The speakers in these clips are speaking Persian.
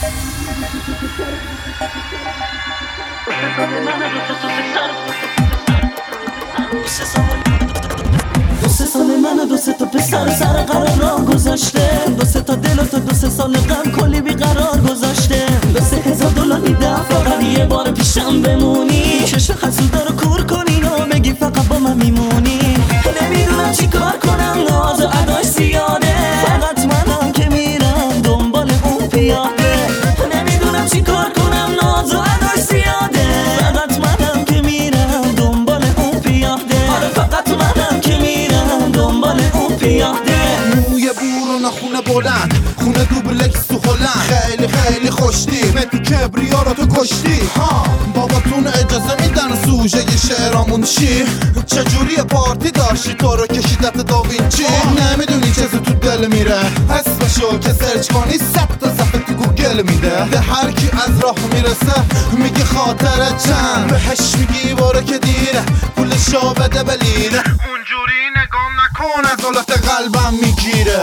دو سه سال من و دو سه تا پسر سر قرار راه گذاشته، دو سه تا دل و تا دو سه سال غم کلی بیقرار گذاشته. $2,000 میدم فقط یه بار پیشم بمونی، چشم حسودا رو کور کنین و بگی فقط با من میمونی. نمیدونم چی کار کنم، ناز و اداش زیاده، فقط منم که میرم دنبال اون پیاده. نمیدونم چی کار کنم، ناز و اداش زیاده، فقط منم که میرم دنبال اون پیاده. آره فقط منم که میرم دنبال اون پیاده. موی بورون خونه بلند، خونه دوبلکس تو هلند، خیلی خیلی خوشتی تو کبریا رو تو کشتی. باباتون اجازه میدن سوژه ی شعرامون چی؟ چجوری پارتی داشتی تو رو کشیدت داوینچی؟ نمیدونی چیزی تو دل میره، اسمشو که سرچ کنی 100 تا صفحه تو گوگل میده. به هر کی از راه میرسه میگه خاطر چند، بهش میگی باره که دیره پولشو بده بلیره. اونجوری نگام نکن از حالت قلبم میگیره.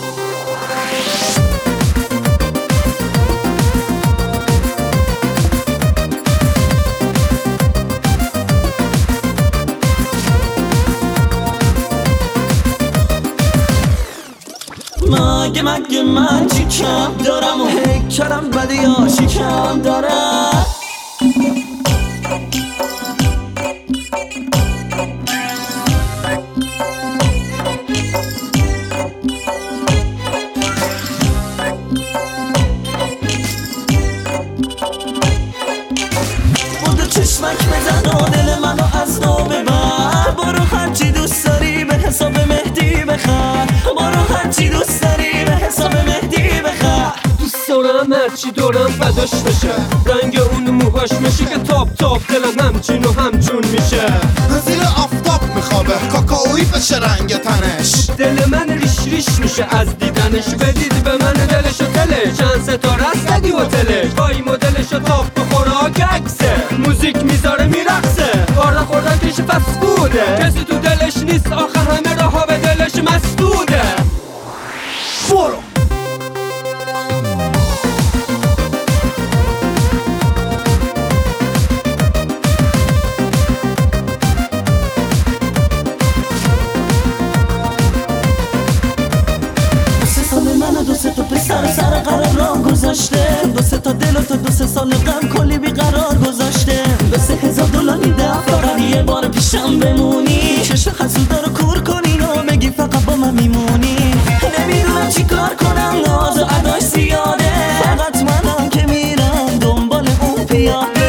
مگه من چی کم دارم و هیکلم بده یا شکم دارم؟ بودو چشمک بزن و دل منو از نو ببر، برو هرچی دوست داری به حساب مهدی بخر، برو هرچی دوست داری به حساب مهدی بخر. دوست دارم هرچی دارم بداش بشه، رنگ اون موهاش میشه که تاپ دلم همچین و همچون میشه. زیر آفتاب میخوابه کاکائویی بشه رنگ تنش، دل من ریش میشه از دیدنش. بدید به من دلش و تلش، چند ستاره است ندی هتلش، وای مدلش و تاپ و خوراک عکسه، موزیک میذاره میرقصه، خوردن کش فسفوده، کسی تو دلش نیست آخه همه راها به دلش مسدوده. برو دو سه تا پسر سر قرار راه گذاشته، دو سه تا دل و تا دو سه سال غم کلی بیقرار گذاشته. $2,000 میدم فقط یه بار پیشم بمونی، چشم حسودا رو کور کنین و بگی فقط با من میمونی. نمیدونم چی کار کنم، ناز و اداش زیاده، فقط منم که میرم دنبال اون پیاده.